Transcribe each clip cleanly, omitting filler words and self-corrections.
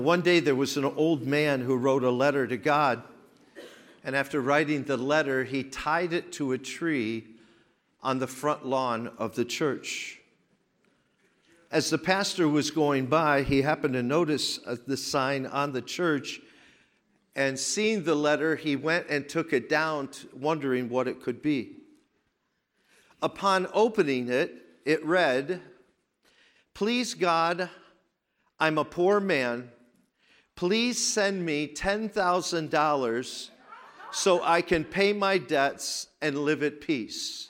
One day there was an old man who wrote a letter to God, and after writing the letter, he tied it to a tree on the front lawn of the church. As the pastor was going by, he happened to notice the sign on the church, and seeing the letter, he went and took it down, wondering what it could be. Upon opening it, it read, "Please God, I'm a poor man. Please send me $10,000 so I can pay my debts and live at peace."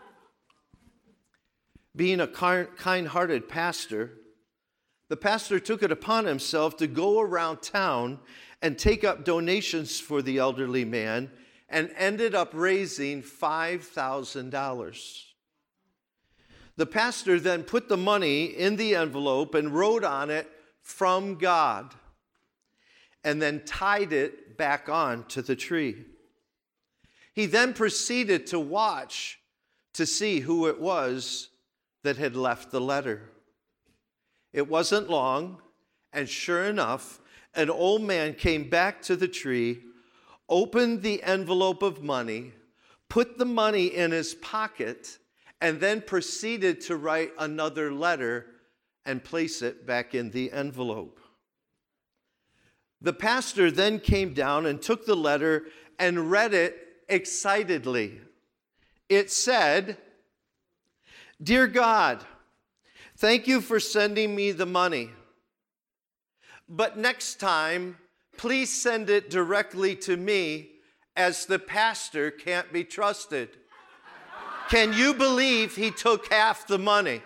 Being a kind-hearted pastor, the pastor took it upon himself to go around town and take up donations for the elderly man and ended up raising $5,000. The pastor then put the money in the envelope and wrote on it, "From God," and then tied it back on to the tree. He then proceeded to watch to see who it was that had left the letter. It wasn't long, and sure enough, an old man came back to the tree, opened the envelope of money, put the money in his pocket, and then proceeded to write another letter and place it back in the envelope. The pastor then came down and took the letter and read it excitedly. It said, "Dear God, thank you for sending me the money. But next time, please send it directly to me, as the pastor can't be trusted." Can you believe he took half the money?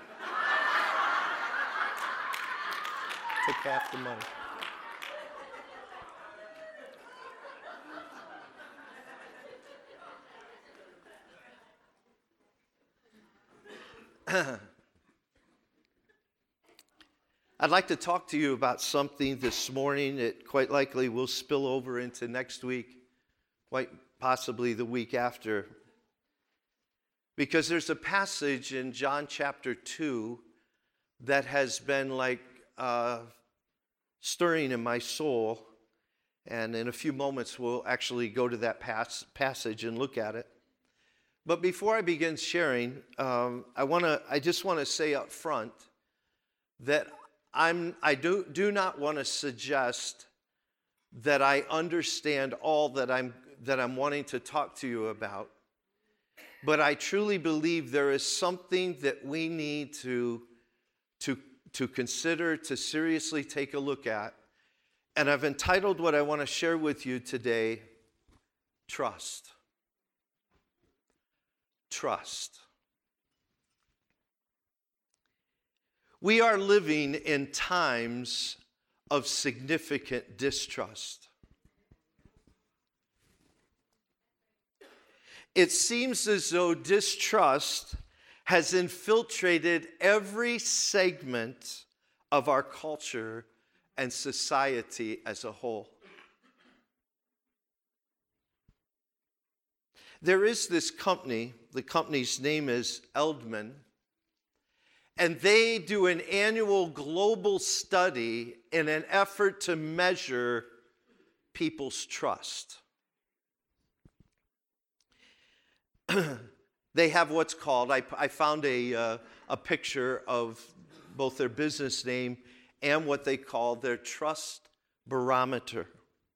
Took half the money. I'd like to talk to you about something this morning that quite likely will spill over into next week, quite possibly the week after. Because there's a passage in John chapter 2 that has been like stirring in my soul. And in a few moments, we'll actually go to that passage and look at it. But before I begin sharing, I just want to say up front that I do not want to suggest that I understand all that I'm wanting to talk to you about. But I truly believe there is something that we need to consider, to seriously take a look at. And I've entitled what I want to share with you today, Trust. Trust. We are living in times of significant distrust. It seems as though distrust has infiltrated every segment of our culture and society as a whole. There is this company, the company's name is Eldman, and they do an annual global study in an effort to measure people's trust. They have what's called, I found a picture of both their business name and what they call their trust barometer.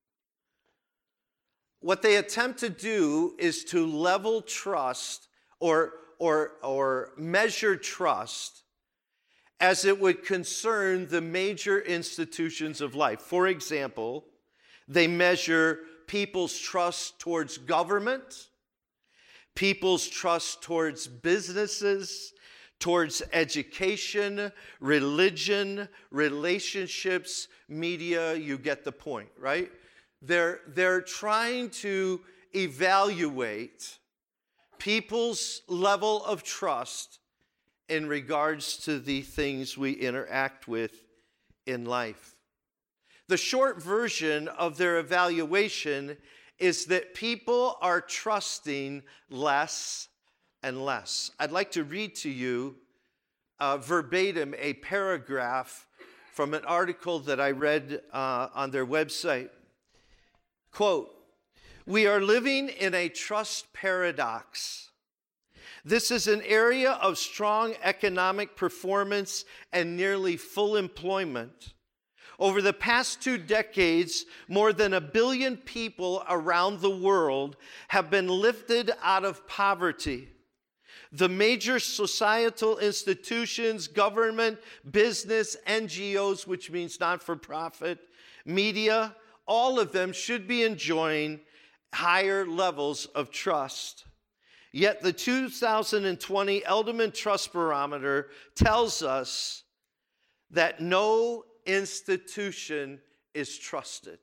What they attempt to do is to level trust or measure trust as it would concern the major institutions of life. For example, they measure people's trust towards government, people's trust towards businesses, towards education, religion, relationships, media. You get the point, right? They're trying to evaluate people's level of trust in regards to the things we interact with in life. The short version of their evaluation is that people are trusting less and less. I'd like to read to you verbatim a paragraph from an article that I read on their website. Quote, "We are living in a trust paradox. This is an area of strong economic performance and nearly full employment. Over the past 2 decades, more than 1 billion people around the world have been lifted out of poverty. The major societal institutions, government, business, NGOs, which means not-for-profit, media, all of them should be enjoying higher levels of trust. Yet the 2020 Edelman Trust Barometer tells us that no institution is trusted.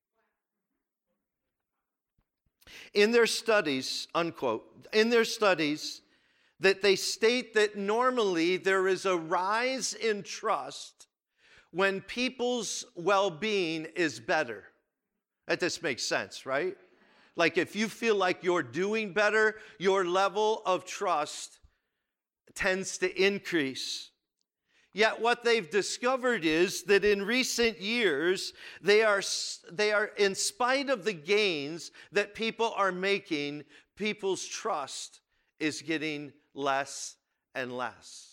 In their studies," unquote, in their studies, that they state that normally there is a rise in trust when people's well-being is better. That just makes sense, right? Like if you feel like you're doing better, your level of trust tends to increase. Yet what they've discovered is that in recent years, they are, in spite of the gains that people are making, people's trust is getting less and less.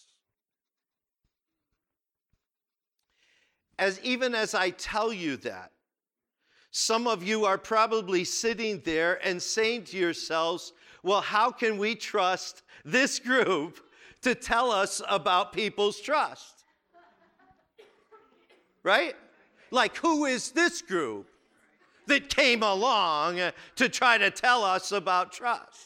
Even as I tell you that, some of you are probably sitting there and saying to yourselves, well, how can we trust this group to tell us about people's trust? Right? Like, who is this group that came along to try to tell us about trust?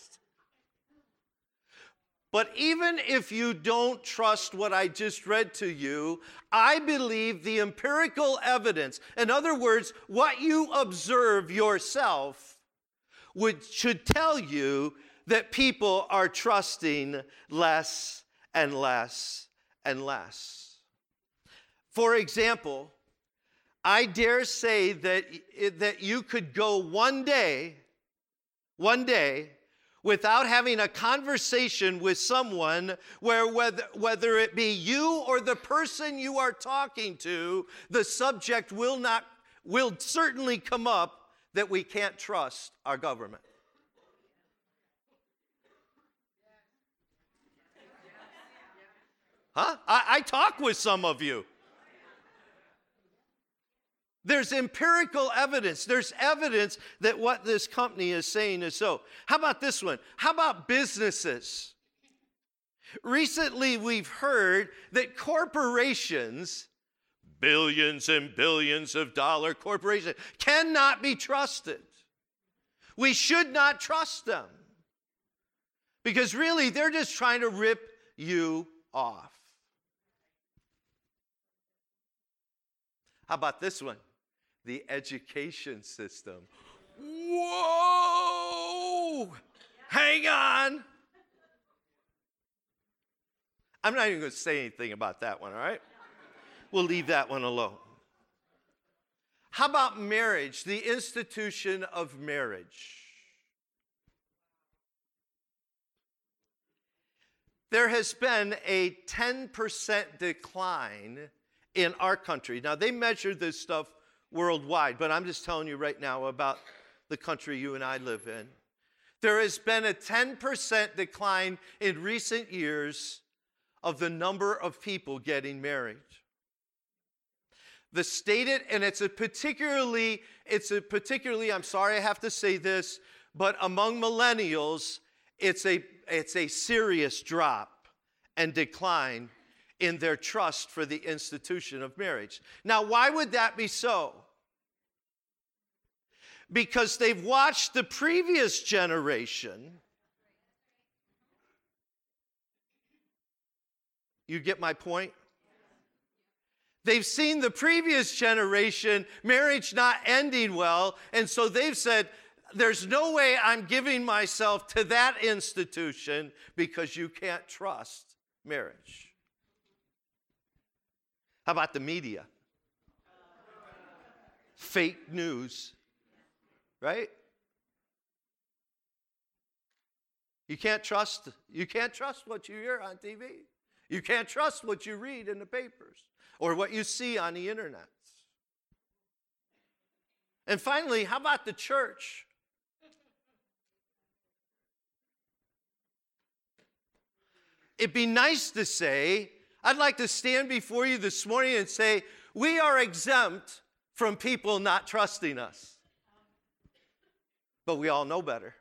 But even if you don't trust what I just read to you, I believe the empirical evidence, in other words, what you observe yourself, should tell you that people are trusting less and less and less. For example, I dare say that you could go one day, without having a conversation with someone where whether it be you or the person you are talking to, the subject will certainly come up that we can't trust our government. Huh? I talk with some of you. There's empirical evidence. There's evidence that what this company is saying is so. How about this one? How about businesses? Recently, we've heard that corporations, billions and billions of dollar corporations, cannot be trusted. We should not trust them. Because really, they're just trying to rip you off. How about this one? The education system. Whoa! Hang on. I'm not even going to say anything about that one, all right? We'll leave that one alone. How about marriage, the institution of marriage? There has been a 10% decline in our country. Now, they measure this stuff worldwide, but I'm just telling you right now about the country you and I live in. There has been a 10% decline in recent years of the number of people getting married. The stated, and it's a particularly, I'm sorry I have to say this, but among millennials, it's a serious drop and decline in their trust for the institution of marriage. Now, why would that be so? Because they've watched the previous generation. You get my point? They've seen the previous generation, marriage not ending well, and so they've said, there's no way I'm giving myself to that institution because you can't trust marriage. How about the media? Fake news, right? You can't trust what you hear on TV. You can't trust what you read in the papers. or what you see on the internet. And finally, how about the church? It'd be nice to say, I'd like to stand before you this morning and say, we are exempt from people not trusting us. But we all know better.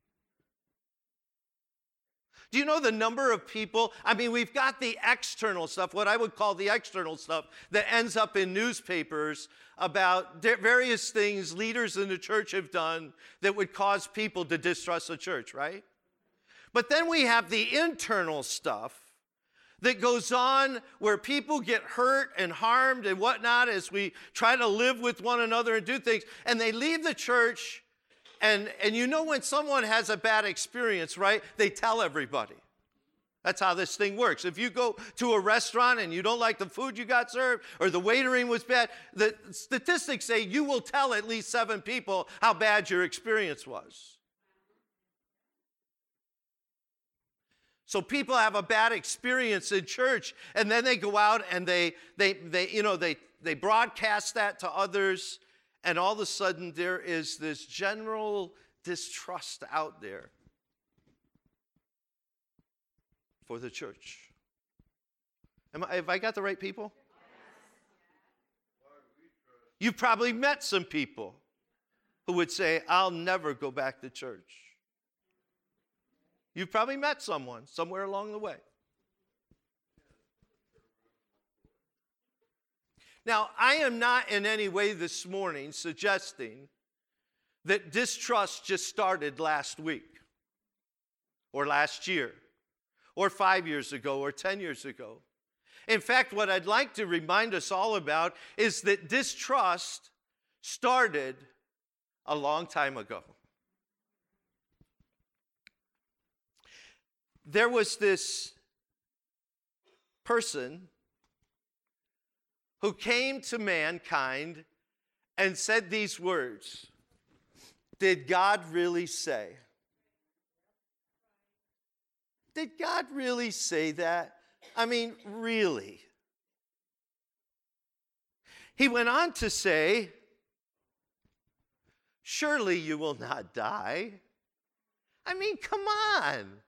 Do you know the number of people? I mean, we've got the external stuff, what I would call the external stuff, that ends up in newspapers about various things leaders in the church have done that would cause people to distrust the church, right? But then we have the internal stuff that goes on where people get hurt and harmed and whatnot as we try to live with one another and do things. And they leave the church, and you know when someone has a bad experience, right? They tell everybody. That's how this thing works. If you go to a restaurant and you don't like the food you got served or the waitering was bad, the statistics say you will tell at least 7 people how bad your experience was. So people have a bad experience in church, and then they go out and they broadcast that to others, and all of a sudden there is this general distrust out there for the church. Have I got the right people? You've probably met some people who would say, I'll never go back to church. You've probably met someone somewhere along the way. Now, I am not in any way this morning suggesting that distrust just started last week or last year or 5 years ago or 10 years ago. In fact, what I'd like to remind us all about is that distrust started a long time ago. There was this person who came to mankind and said these words, "Did God really say?" Did God really say that? I mean, really? He went on to say, "Surely you will not die." I mean, come on.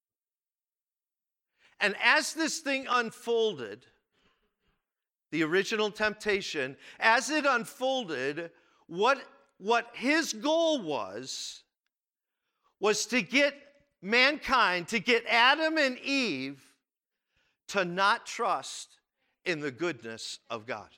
And as this thing unfolded, the original temptation, as it unfolded, what his goal was to get mankind, to get Adam and Eve to not trust in the goodness of God.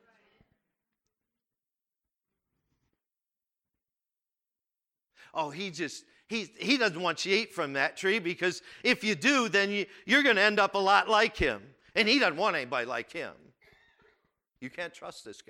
Oh, he doesn't want you to eat from that tree, because if you do, then you're going to end up a lot like him. And he doesn't want anybody like him. You can't trust this guy.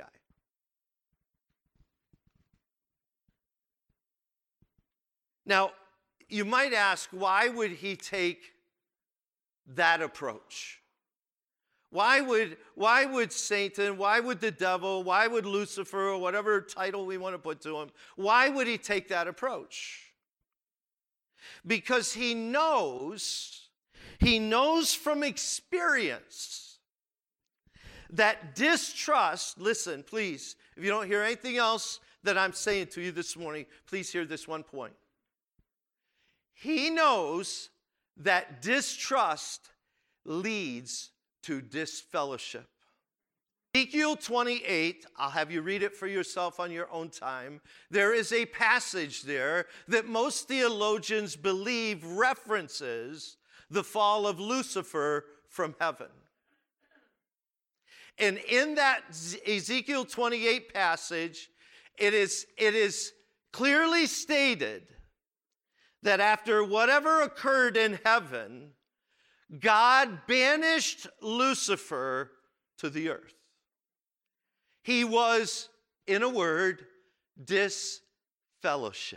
Now, you might ask, why would he take that approach? Why would Satan, why would the devil, why would Lucifer, or whatever title we want to put to him, why would he take that approach? Because he knows from experience that distrust, listen, please, if you don't hear anything else that I'm saying to you this morning, please hear this one point. He knows that distrust leads to disfellowship. Ezekiel 28, I'll have you read it for yourself on your own time. There is a passage there that most theologians believe references the fall of Lucifer from heaven. And in that Ezekiel 28 passage, it is clearly stated that after whatever occurred in heaven, God banished Lucifer to the earth. He was, in a word, disfellowshipped.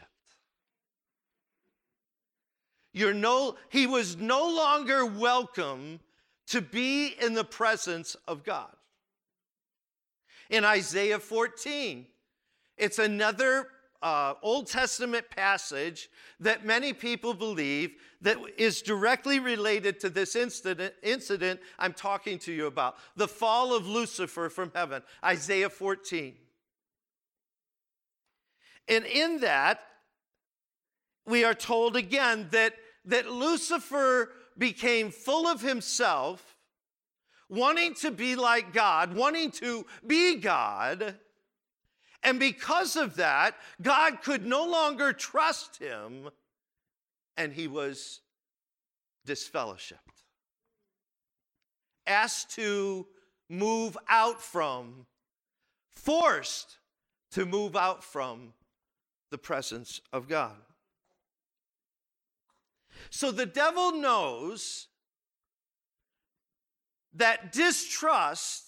He was no longer welcome to be in the presence of God. In Isaiah 14, it's another Old Testament passage that many people believe that is directly related to this incident I'm talking to you about, the fall of Lucifer from heaven, Isaiah 14. And in that, we are told again that Lucifer became full of himself, wanting to be like God, wanting to be God. And because of that, God could no longer trust him, and he was disfellowshipped, asked to move out from, forced to move out from the presence of God. So the devil knows that distrust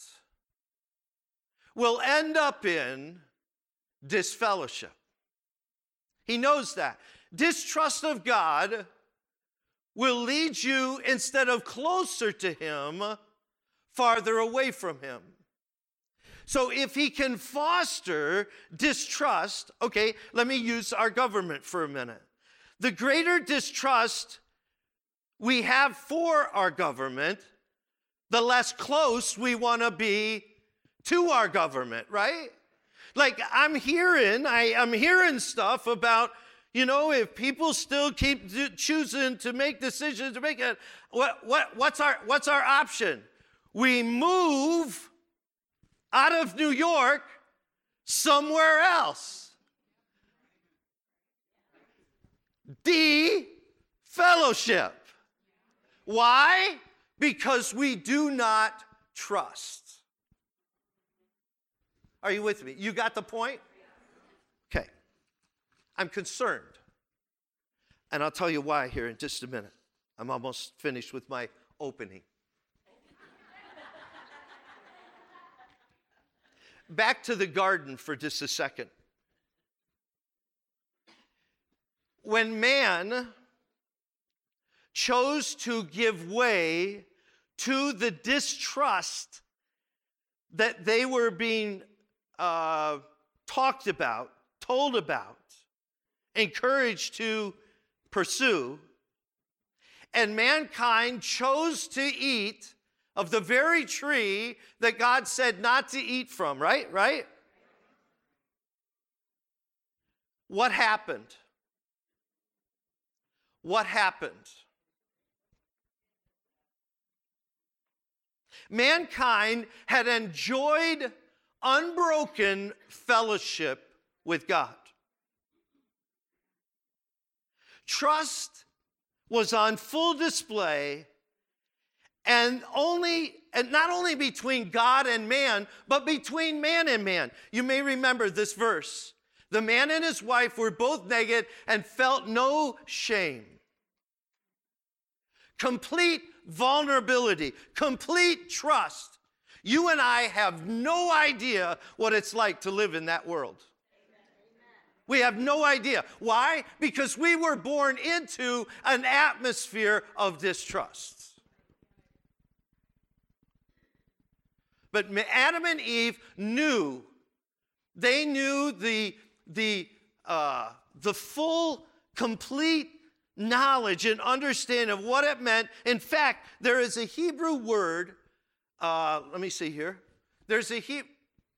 will end up in disfellowship. He knows that. Distrust of God will lead you, instead of closer to him, farther away from him. So if he can foster distrust, okay, let me use our government for a minute. The greater distrust we have for our government, the less close we want to be to our government, right? Like I'm hearing stuff about, if people still keep choosing to make decisions, to make it, what's our option? We move out of New York somewhere else. Fellowship. Why? Because we do not trust. Are you with me? You got the point? Okay. I'm concerned. And I'll tell you why here in just a minute. I'm almost finished with my opening. Back to the garden for just a second. When man chose to give way to the distrust that they were being talked about, told about, encouraged to pursue, and mankind chose to eat of the very tree that God said not to eat from, right? Right? What happened? What happened? Mankind had enjoyed unbroken fellowship with God. Trust was on full display, and not only between God and man, but between man and man. You may remember this verse. The man and his wife were both naked and felt no shame. Complete vulnerability, complete trust. You and I have no idea what it's like to live in that world. We have no idea. Why? Because we were born into an atmosphere of distrust. But Adam and Eve knew. They knew the full, complete knowledge and understanding of what it meant. In fact, there is a Hebrew word. Let me see here. There's a Hebrew.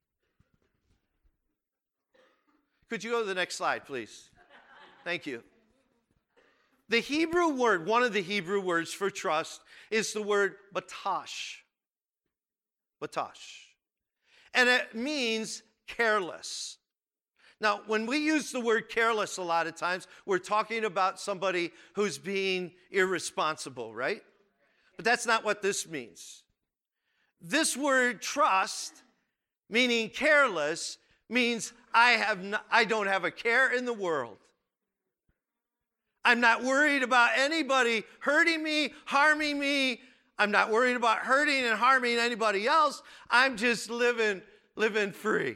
Could you go to the next slide, please? Thank you. The Hebrew word, one of the Hebrew words for trust, is the word batash. Batash. And it means careless. Now, when we use the word careless a lot of times, we're talking about somebody who's being irresponsible, right? But that's not what this means. This word trust, meaning careless, means I don't have a care in the world. I'm not worried about anybody hurting me, harming me. I'm not worried about hurting and harming anybody else. I'm just living free.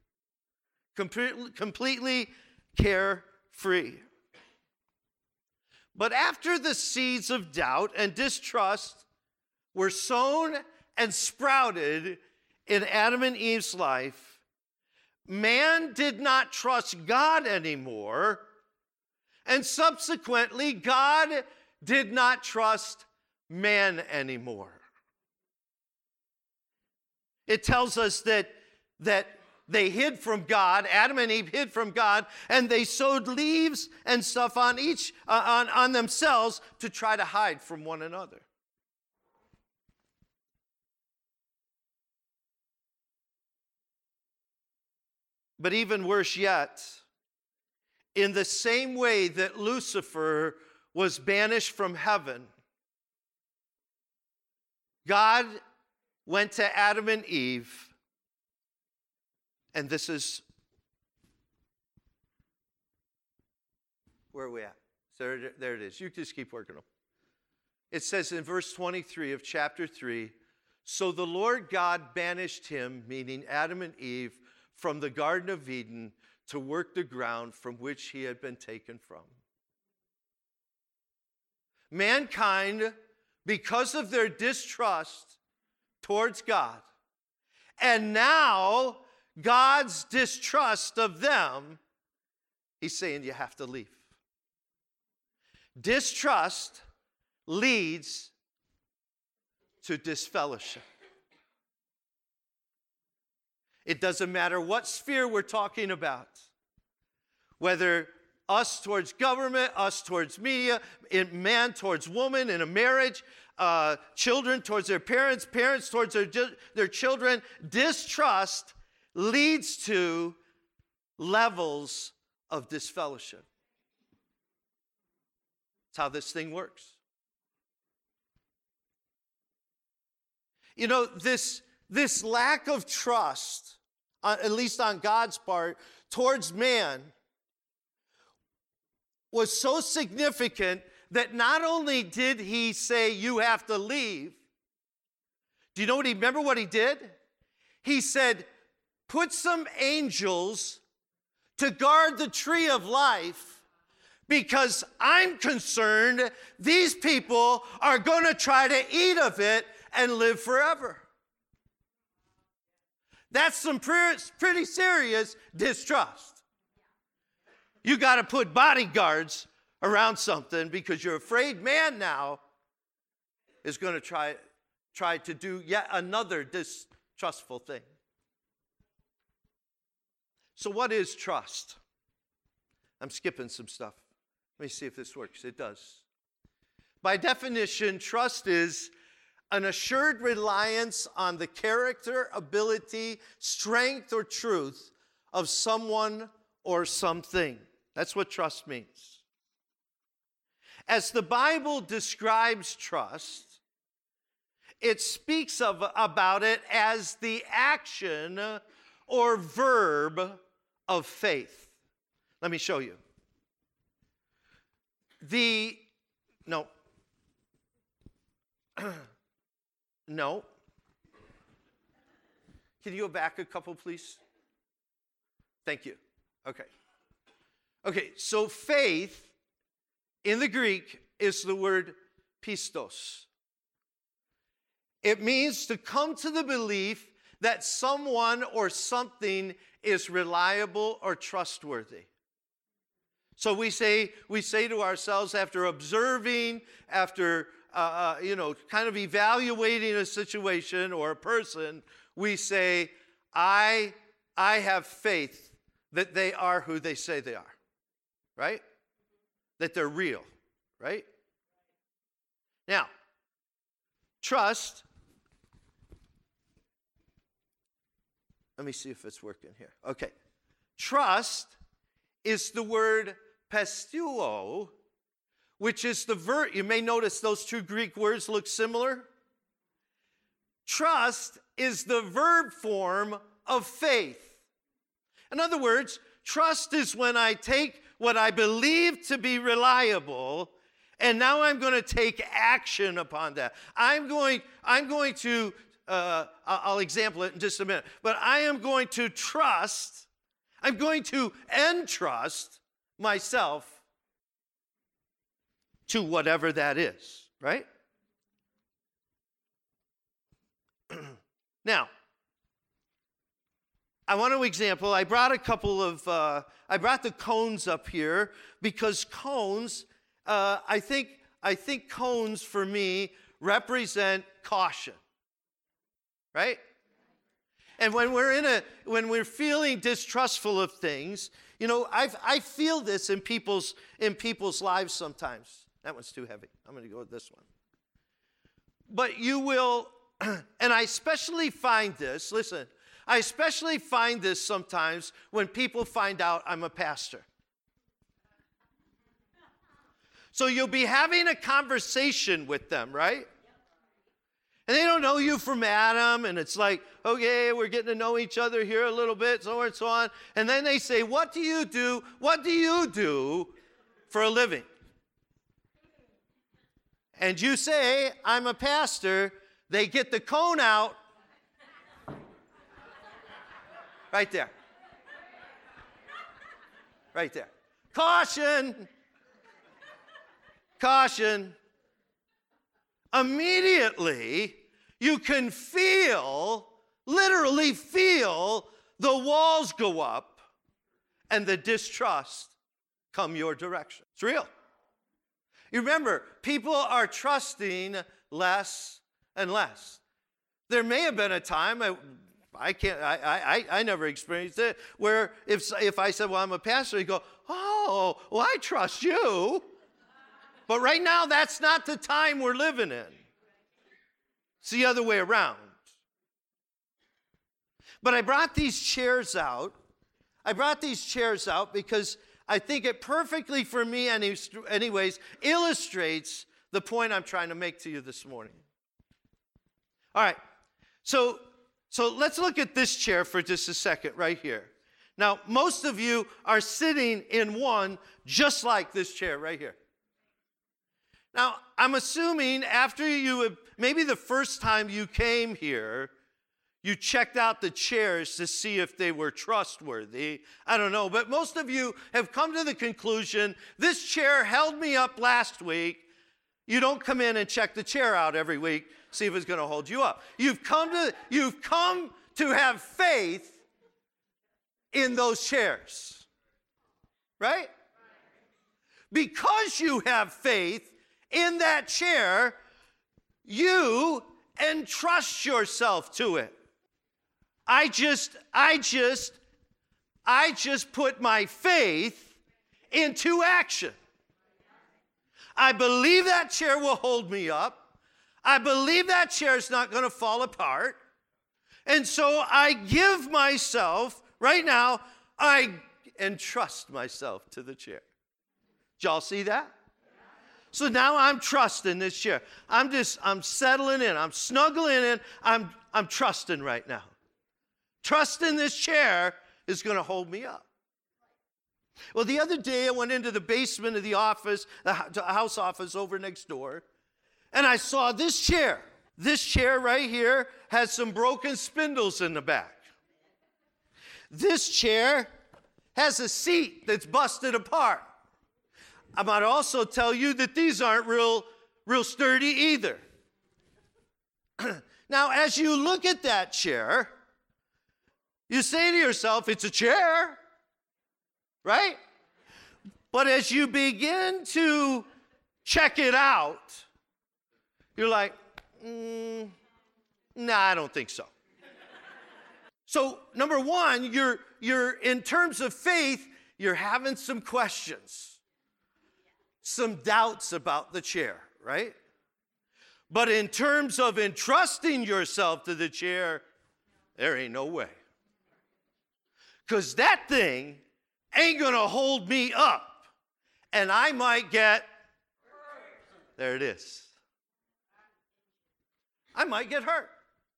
Completely carefree. But after the seeds of doubt and distrust were sown and sprouted in Adam and Eve's life, man did not trust God anymore, and subsequently, God did not trust man anymore. It tells us that they hid from God. Adam and Eve hid from God, and they sewed leaves and stuff on on themselves to try to hide from one another. But even worse yet, in the same way that Lucifer was banished from heaven, God went to Adam and Eve, and this is, where are we at? There it is. You just keep working them. It says in verse 23 of chapter 3, so the Lord God banished him, meaning Adam and Eve, from the Garden of Eden to work the ground from which he had been taken from. Mankind, because of their distrust towards God, and now God's distrust of them, he's saying you have to leave. Distrust leads to disfellowship. It doesn't matter what sphere we're talking about, whether us towards government, us towards media, man towards woman in a marriage, children towards their parents, parents towards their children. Distrust leads to levels of disfellowship. That's how this thing works. You know, this lack of trust, at least on God's part, towards man was so significant that not only did he say, you have to leave, do you remember what he did? He said, put some angels to guard the tree of life, because I'm concerned these people are going to try to eat of it and live forever. That's some pretty serious distrust. You got to put bodyguards around something because you're afraid man now is going to try to do yet another distrustful thing. So what is trust? I'm skipping some stuff. Let me see if this works. It does. By definition, trust is an assured reliance on the character, ability, strength, or truth of someone or something. That's what trust means. As the Bible describes trust, it speaks about it as the action or verb of faith. Let me show you. No. Can you go back a couple, please? Thank you. Okay, so faith in the Greek is the word pistos. It means to come to the belief that someone or something is reliable or trustworthy. So we say to ourselves, after observing, after kind of evaluating a situation or a person, we say, I have faith that they are who they say they are, right? That they're real, right? Now, trust, let me see if it's working here. Okay. Trust is the word pisteuo, which is the verb. You may notice those two Greek words look similar. Trust is the verb form of faith. In other words, trust is when I take what I believe to be reliable, and now I'm going to take action upon that. I'm going to, I'll example it in just a minute, but I am going to trust, I'm going to entrust myself to whatever that is, right? Now, I want to example. I brought a couple of, I brought the cones up here because cones, I think cones for me represent caution, right? And when we're feeling distrustful of things, you know, I feel this in people's lives sometimes. That one's too heavy. I'm going to go with this one. But you will, and I especially find this, listen, I especially find this sometimes when people find out I'm a pastor. So you'll be having a conversation with them, right? And they don't know you from Adam, and it's like, okay, we're getting to know each other here a little bit, so on and so on. And then they say, what do you do? What do you do for a living? And you say, I'm a pastor. They get the cone out. Right there. Right there. Caution. Caution. Immediately, you can feel, literally feel, the walls go up and the distrust come your direction. It's real. You remember, people are trusting less and less. There may have been a time, I never experienced it, where if I said, well, I'm a pastor, you go, oh, well, I trust you. But right now, that's not the time we're living in. It's the other way around. But I brought these chairs out. I brought these chairs out because I think it perfectly, for me anyways, illustrates the point I'm trying to make to you this morning. All right, so let's look at this chair for just a second right here. Now, most of you are sitting in one just like this chair right here. Now, I'm assuming after maybe the first time you came here, you checked out the chairs to see if they were trustworthy. I don't know, but most of you have come to the conclusion, this chair held me up last week. You don't come in and check the chair out every week, see if it's going to hold you up. You've come to have faith in those chairs, right? Because you have faith in that chair, you entrust yourself to it. I just put my faith into action. I believe that chair will hold me up. I believe that chair is not going to fall apart. And so I give myself, right now, I entrust myself to the chair. Did y'all see that? So now I'm trusting this chair. I'm settling in. I'm snuggling in. I'm trusting right now. Trusting this chair is going to hold me up. Well, the other day I went into the basement of the office, the house office over next door, and I saw this chair. This chair right here has some broken spindles in the back. This chair has a seat that's busted apart. I might also tell you that these aren't real sturdy either. Now, as you look at that chair, you say to yourself, it's a chair, right? But as you begin to check it out, you're like, nah, I don't think so. So, number one, you're in terms of faith, you're having some questions, some doubts about the chair, right? But in terms of entrusting yourself to the chair, there ain't no way. Because that thing ain't going to hold me up. And I might get, there it is. I might get hurt.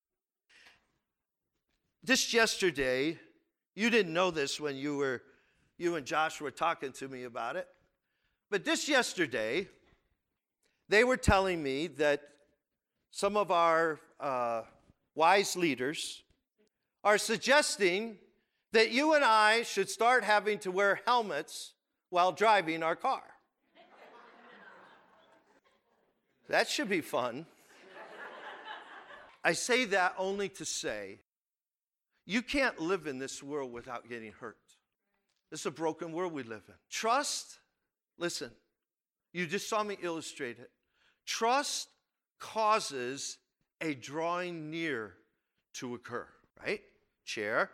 Just yesterday, you didn't know this when you and Josh were talking to me about it. But just yesterday, they were telling me that some of our wise leaders are suggesting that you and I should start having to wear helmets while driving our car. That should be fun. I say that only to say, You can't live in this world without getting hurt. This is a broken world we live in. Trust, listen, you just saw me illustrate it. Trust causes a drawing near to occur, right? Chair,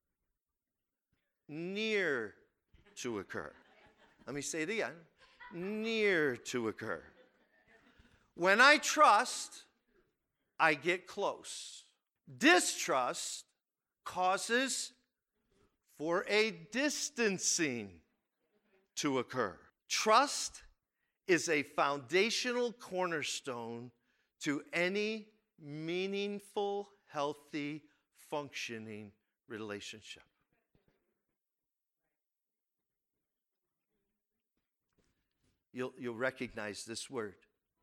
near to occur. Let me say it again. Near to occur. When I trust, I get close. Distrust causes for a distancing to occur. Trust is a foundational cornerstone to any meaningful, healthy, functioning relationship. You'll recognize this word.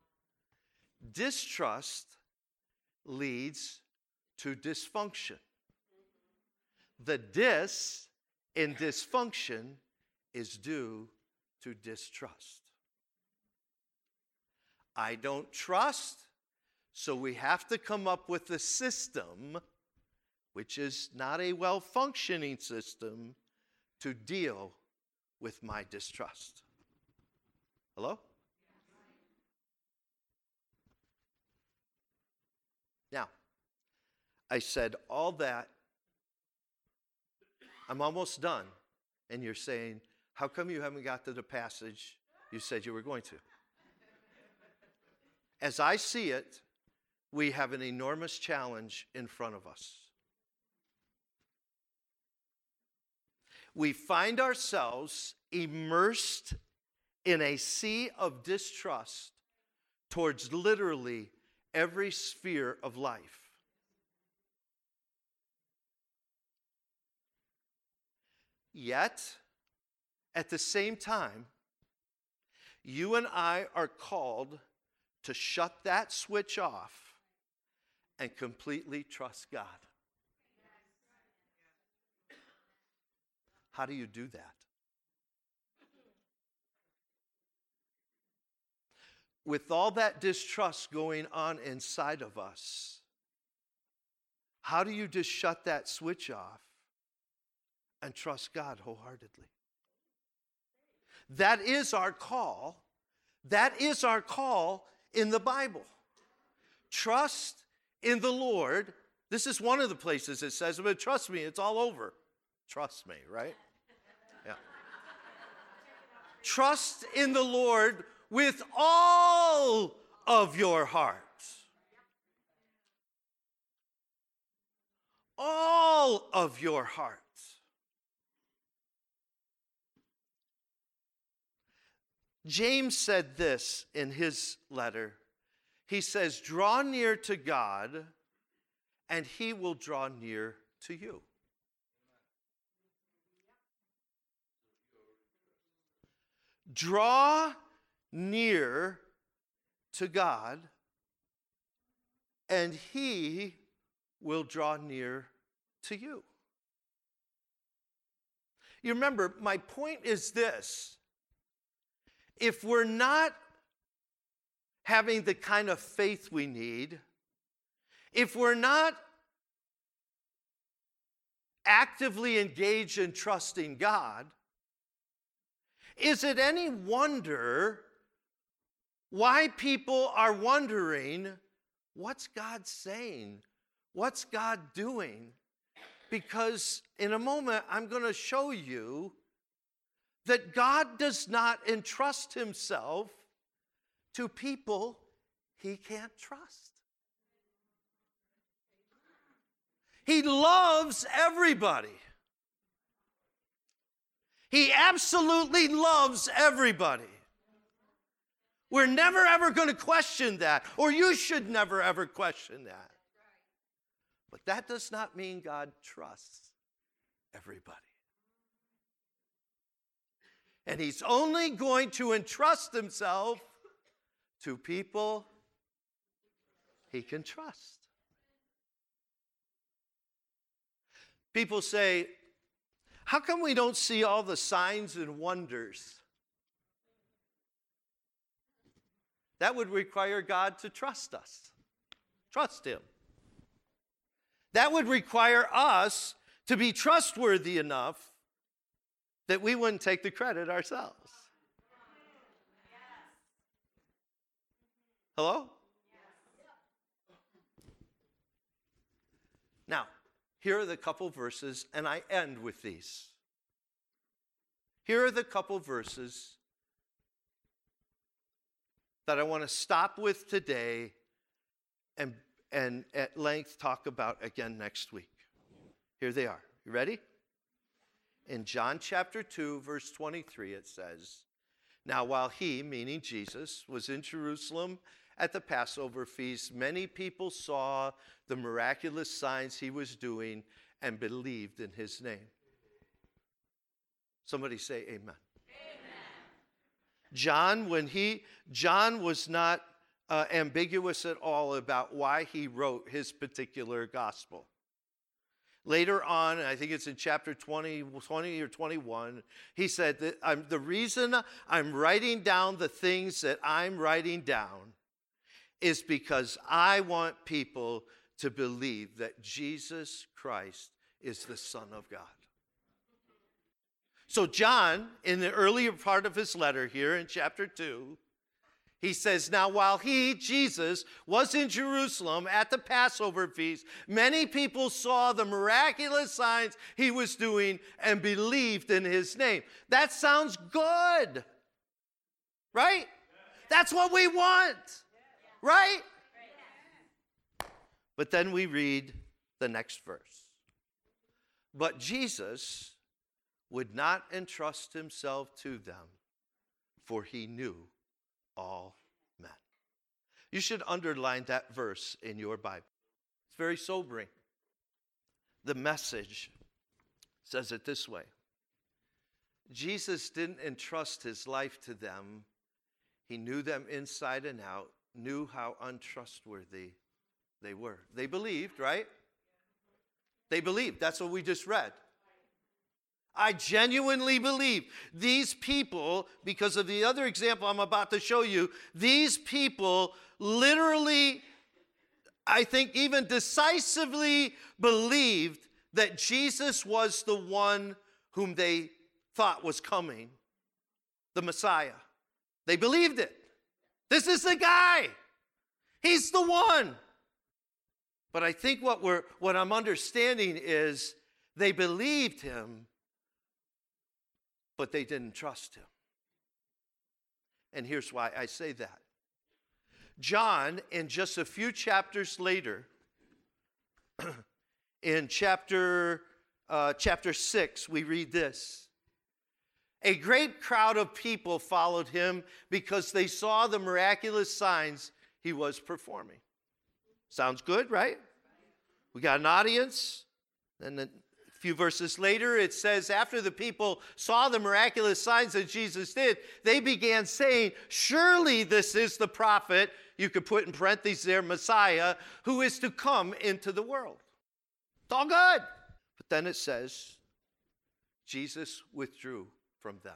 Distrust leads to dysfunction. The dis in dysfunction is due to distrust. I don't trust, so we have to come up with a system, which is not a well-functioning system, to deal with my distrust. Hello? Now, I said all that. I'm almost done. And you're saying, how come you haven't got to the passage you said you were going to? As I see it, we have an enormous challenge in front of us. We find ourselves immersed in a sea of distrust towards literally every sphere of life. Yet, at the same time, you and I are called to shut that switch off and completely trust God. How do you do that? With all that distrust going on inside of us, how do you just shut that switch off and trust God wholeheartedly? That is our call. That is our call in the Bible. Trust in the Lord. This is one of the places it says, but trust me, it's all over. Trust me, right? Yeah. Trust in the Lord with all of your heart. All of your heart. James said this in his letter. He says, draw near to God, and he will draw near to you. Draw near to God, and he will draw near to you. You remember, my point is this. If we're not having the kind of faith we need, if we're not actively engaged in trusting God, is it any wonder why people are wondering, what's God saying? What's God doing? Because in a moment, I'm going to show you that God does not entrust himself to people he can't trust. He loves everybody. He absolutely loves everybody. We're never ever going to question that, or you should never ever question that. But that does not mean God trusts everybody. And he's only going to entrust himself to people he can trust. People say, how come we don't see all the signs and wonders? That would require God to trust us. Trust him. That would require us to be trustworthy enough that we wouldn't take the credit ourselves. Hello? Now, here are the couple verses, and I end with these. Here are the couple verses that I want to stop with today and at length talk about again next week. Here they are. You ready? In John chapter 2, verse 23, it says, "Now while he," meaning Jesus, "was in Jerusalem at the Passover feast, many people saw the miraculous signs he was doing and believed in his name." Somebody say amen. Amen. John was not ambiguous at all about why he wrote his particular gospel. Later on, I think it's in chapter 20 or 21, he said that the reason I'm writing down the things that I'm writing down is because I want people to believe that Jesus Christ is the Son of God. So John, in the earlier part of his letter here in chapter 2, he says, "Now while he," Jesus, "was in Jerusalem at the Passover feast, many people saw the miraculous signs he was doing and believed in his name." That sounds good, right? That's what we want, right? But then we read the next verse. "But Jesus would not entrust himself to them, for he knew all men." You should underline that verse in your Bible. It's very sobering. The Message says it this way: Jesus didn't entrust his life to them. He knew them inside and out, knew how untrustworthy they were. They believed, right? They believed. That's what we just read. I genuinely believe these people, because of the other example I'm about to show you, these people literally, I think even decisively believed that Jesus was the one whom they thought was coming, the Messiah. They believed it. This is the guy. He's the one. But I think what I'm understanding is they believed him, but they didn't trust him. And here's why I say that. John, in just a few chapters later, in chapter 6, we read this: "A great crowd of people followed him because they saw the miraculous signs he was performing." Sounds good, right? We got an audience. And then a few verses later, it says, after the people saw the miraculous signs that Jesus did, they began saying, "Surely this is the prophet," you could put in parentheses there, Messiah, "who is to come into the world." It's all good. But then it says, Jesus withdrew from them.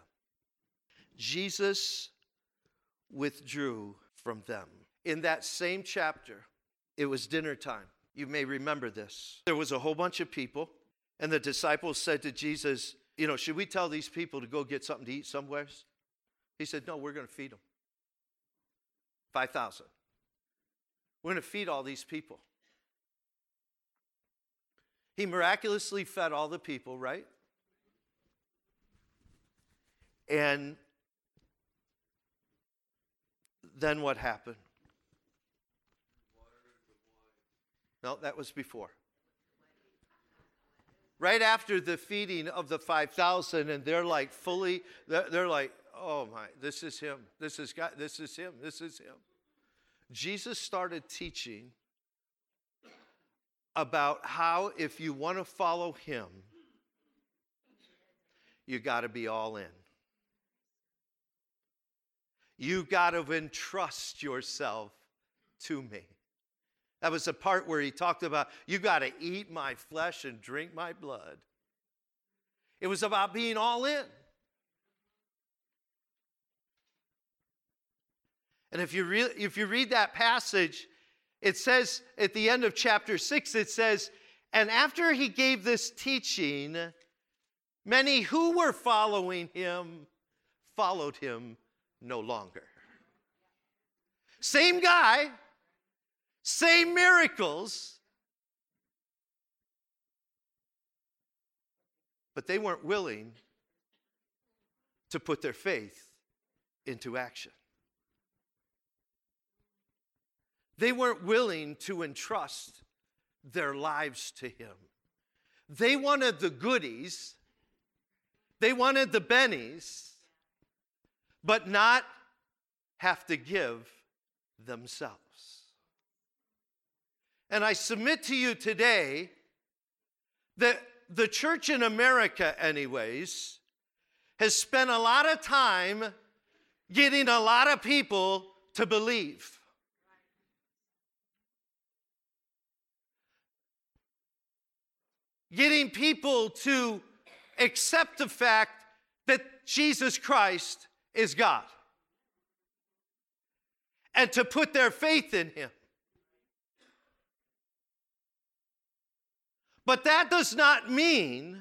Jesus withdrew from them. In that same chapter, it was dinner time. You may remember this. There was a whole bunch of people, and the disciples said to Jesus, "Should we tell these people to go get something to eat somewhere?" He said, "No, we're going to feed them. 5,000. We're going to feed all these people." He miraculously fed all the people, right? And then what happened? No, that was before. Right after the feeding of the 5,000, and they're like they're like, "Oh my, this is him. This is God. This is him. This is him." Jesus started teaching about how if you want to follow him, you got to be all in. You got to entrust yourself to me. That was the part where he talked about, you got to eat my flesh and drink my blood. It was about being all in. And if you read that passage, it says at the end of chapter 6, it says, And after he gave this teaching, many who were following him followed him no longer. Same guy, same miracles, but they weren't willing to put their faith into action. They weren't willing to entrust their lives to him. They wanted the goodies, they wanted the bennies, but not have to give themselves. And I submit to you today that the church in America, anyways, has spent a lot of time getting a lot of people to believe. Getting people to accept the fact that Jesus Christ is God and to put their faith in him. But that does not mean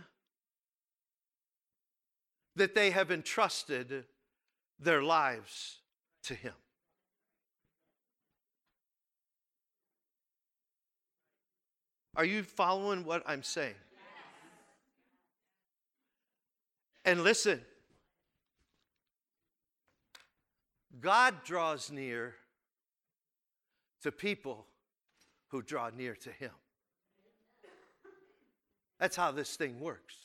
that they have entrusted their lives to him. Are you following what I'm saying? And listen, God draws near to people who draw near to him. That's how this thing works.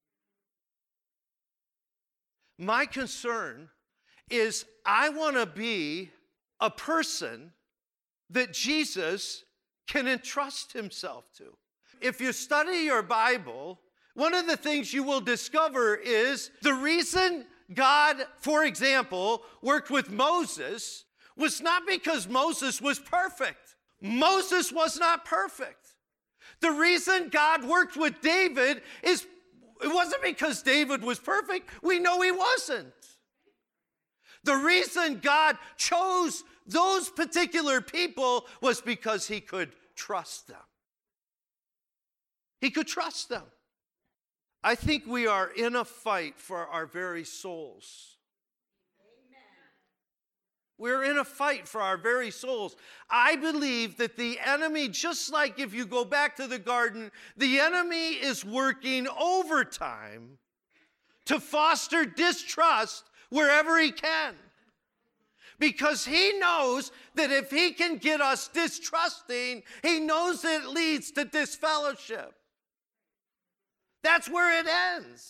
My concern is I want to be a person that Jesus can entrust himself to. If you study your Bible, one of the things you will discover is the reason God, for example, worked with Moses was not because Moses was perfect. Moses was not perfect. The reason God worked with David is it wasn't because David was perfect. We know he wasn't. The reason God chose those particular people was because he could trust them. He could trust them. I think we are in a fight for our very souls. We're in a fight for our very souls. I believe that the enemy, just like if you go back to the garden, the enemy is working overtime to foster distrust wherever he can. Because he knows that if he can get us distrusting, he knows it leads to disfellowship. That's where it ends.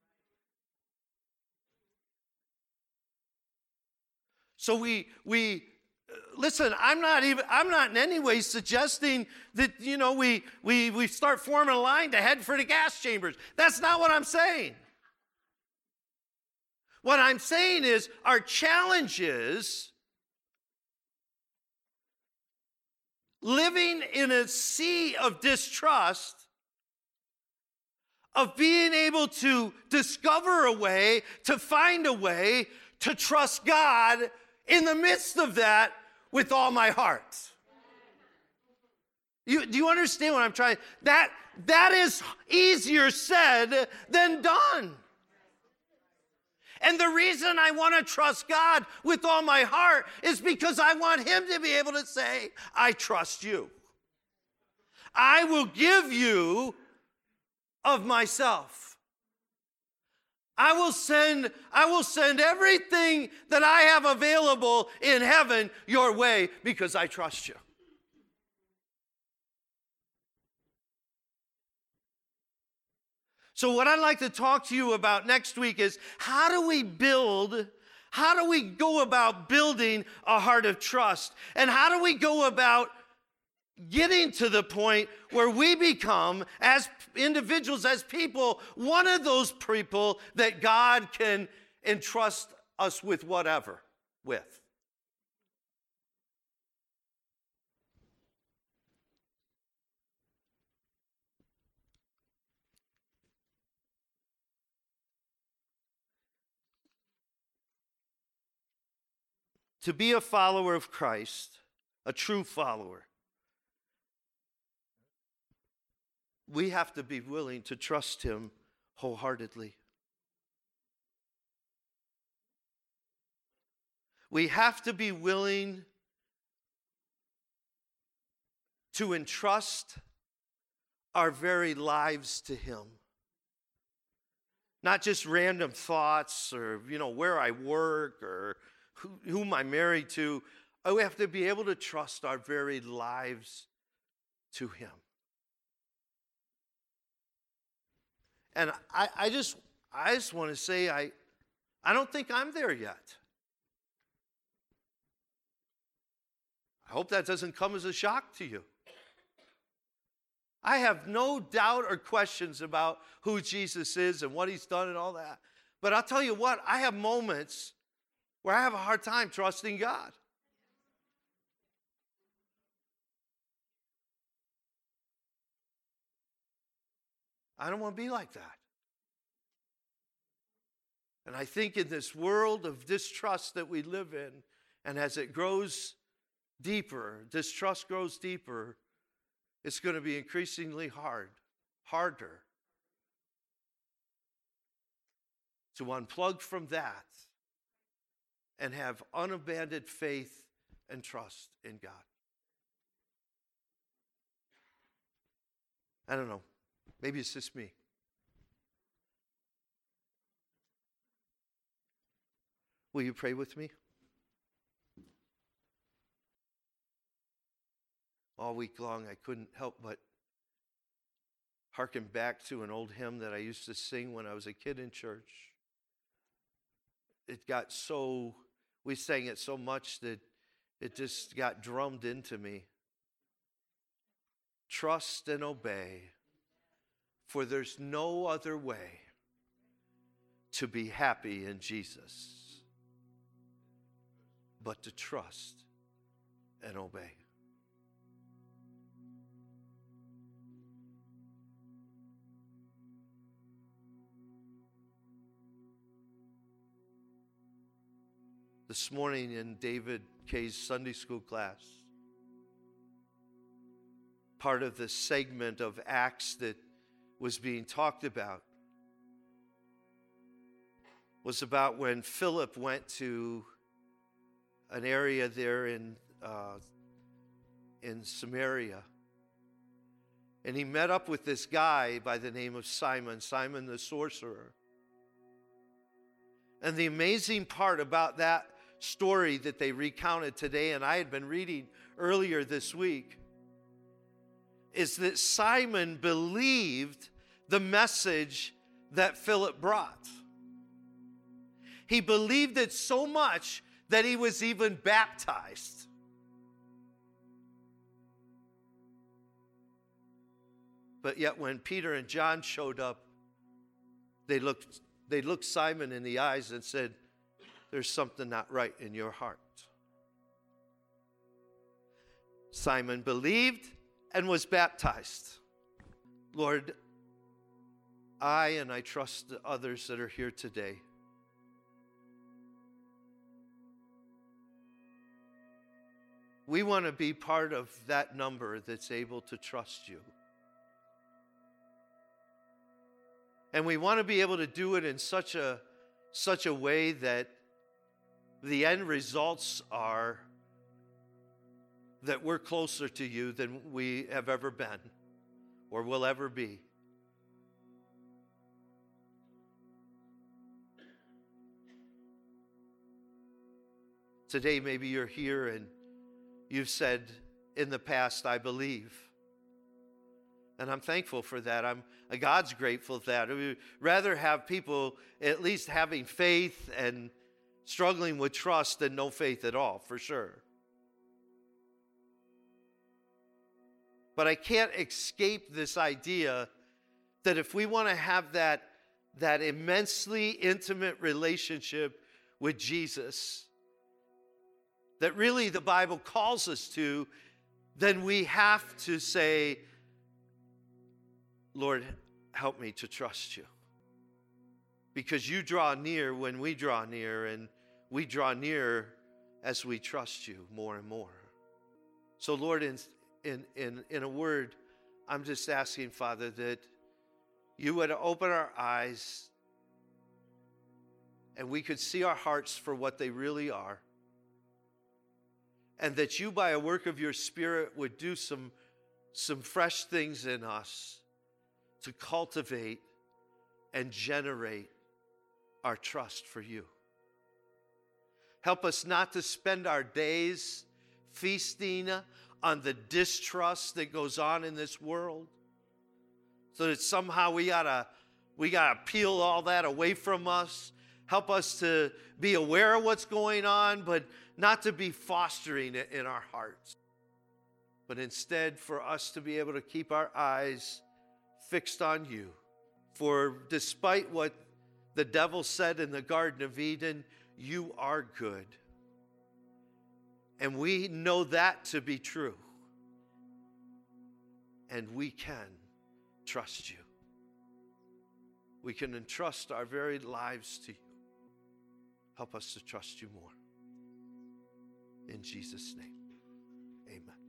So we listen, I'm not in any way suggesting that, we start forming a line to head for the gas chambers. That's not what I'm saying. What I'm saying is our challenge is living in a sea of distrust, of being able to discover a way, to find a way to trust God in the midst of that with all my heart. Do you understand what I'm trying? That is easier said than done. And the reason I want to trust God with all my heart is because I want him to be able to say, I trust you. I will give you of myself. I will send everything that I have available in heaven your way because I trust you. So what I'd like to talk to you about next week is how do we go about building a heart of trust? And how do we go about getting to the point where we become, as individuals, as people, one of those people that God can entrust us with whatever with? To be a follower of Christ, a true follower, we have to be willing to trust him wholeheartedly. We have to be willing to entrust our very lives to him. Not just random thoughts or, where I work or whom I'm married to. We have to be able to trust our very lives to him. And I just want to say, I don't think I'm there yet. I hope that doesn't come as a shock to you. I have no doubt or questions about who Jesus is and what he's done and all that. But I'll tell you what, I have moments where I have a hard time trusting God. I don't want to be like that. And I think in this world of distrust that we live in, and as it grows deeper, distrust grows deeper, it's going to be increasingly harder to unplug from that and have unabandoned faith and trust in God. I don't know. Maybe it's just me. Will you pray with me? All week long, I couldn't help but hearken back to an old hymn that I used to sing when I was a kid in church. We sang it so much that it just got drummed into me. Trust and obey, for there's no other way to be happy in Jesus but to trust and obey. This morning in David Kay's Sunday school class, part of the segment of Acts that was being talked about was about when Philip went to an area there in Samaria. And he met up with this guy by the name of Simon the sorcerer. And the amazing part about that story that they recounted today, and I had been reading earlier this week, is that Simon believed the message that Philip brought. He believed it so much that he was even baptized. But yet when Peter and John showed up, they looked Simon in the eyes and said, "There's something not right in your heart." Simon believed and was baptized. Lord, I trust the others that are here today. We want to be part of that number that's able to trust you. And we want to be able to do it in such a way that the end results are that we're closer to you than we have ever been or will ever be. Today, maybe you're here and you've said in the past, "I believe." And I'm thankful for that. God's grateful for that. We'd rather have people at least having faith and struggling with trust than no faith at all, for sure. But I can't escape this idea that if we want to have that immensely intimate relationship with Jesus, that really the Bible calls us to, then we have to say, "Lord, help me to trust you." Because you draw near when we draw near, and we draw near as we trust you more and more. So Lord, in a word, I'm just asking, Father, that you would open our eyes and we could see our hearts for what they really are. And that you, by a work of your Spirit, would do some fresh things in us to cultivate and generate our trust for you. Help us not to spend our days feasting on the distrust that goes on in this world, so that somehow we gotta peel all that away from us. Help us to be aware of what's going on, but not to be fostering it in our hearts. But instead for us to be able to keep our eyes fixed on you. For despite what the devil said in the Garden of Eden, you are good. And we know that to be true. And we can trust you. We can entrust our very lives to you. Help us to trust you more. In Jesus' name, amen.